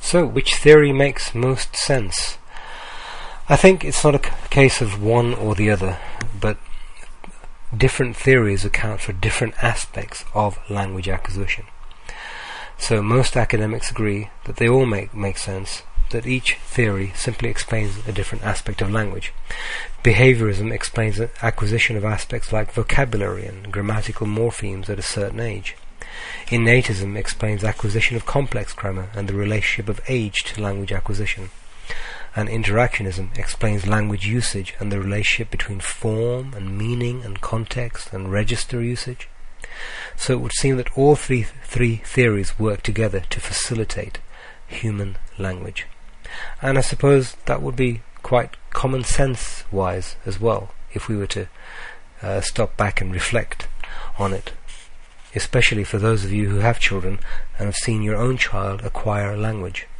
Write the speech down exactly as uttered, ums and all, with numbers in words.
So, which theory makes most sense? I think it's not a c- case of one or the other, but different theories account for different aspects of language acquisition. So most academics agree that they all make, make sense, that each theory simply explains a different aspect of language. Behaviorism explains the acquisition of aspects like vocabulary and grammatical morphemes at a certain age. Innatism explains acquisition of complex grammar and the relationship of age to language acquisition. And interactionism explains language usage and the relationship between form and meaning and context and register usage. So it would seem that all three, three theories work together to facilitate human language. And I suppose that would be quite common sense wise as well, if we were to uh, stop back and reflect on it, especially for those of you who have children and have seen your own child acquire language.